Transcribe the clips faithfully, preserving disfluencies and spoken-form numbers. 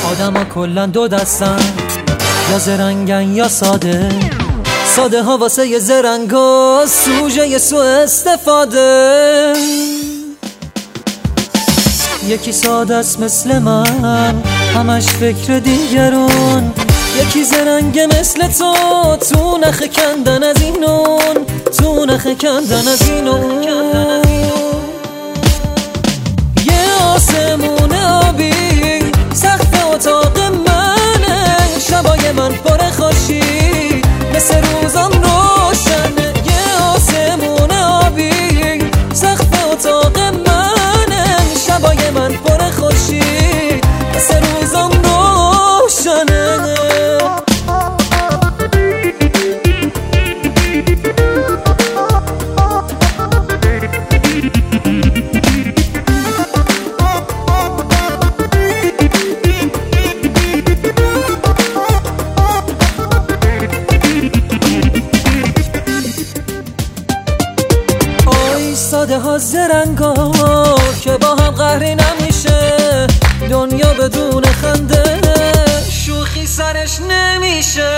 آدما کلن دو دستن، یا زرنگن یا ساده. ساده ها واسه ی زرنگا سوژه سو استفاده. یکی ساده است مثل من، همش فکر دیگرون. یکی زرنگه مثل تو، تو نخ کندن از اینون، تو نخ کندن از اینون. یه آسمون آبی سقف اتاق منه، شبای من پر خوشی مثل روزم روشنه. یه آسمون آبی سقف اتاق منه، شبای من پر خوشی مثل روزم روشنه. ساده ها زرنگا که با هم قهری نمیشه، دنیا بدون خنده شوخی سرش نمیشه.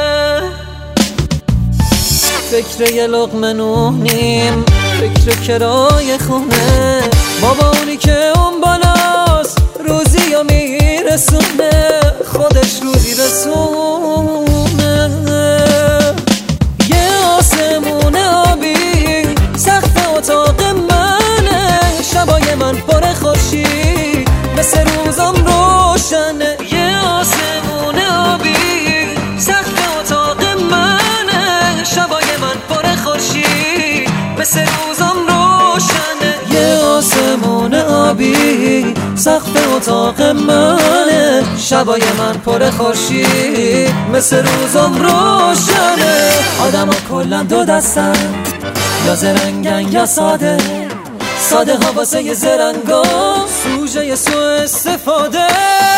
فکر یه لقمه نونیم، فکر کرای خونه، بابا اونی که اون بالاست روزی یا میرسونه، خودش روزی رسونه. یه آسمون آبی سقف اتاق منه، شبای من پر خوشی مثل روزم روشنه. یه آسمون آبی سقف اتاق منه، شبای من پر خوشی مثل روزم روشنه. یه آسمون آبی سقف اتاق منه، شبای من پر خوشی مثل روزم روشنه. آدما کلن دو دستن، یا زرنگن یا ساده. ساده ها واسه ی زرنگا سوژه سو استفاده.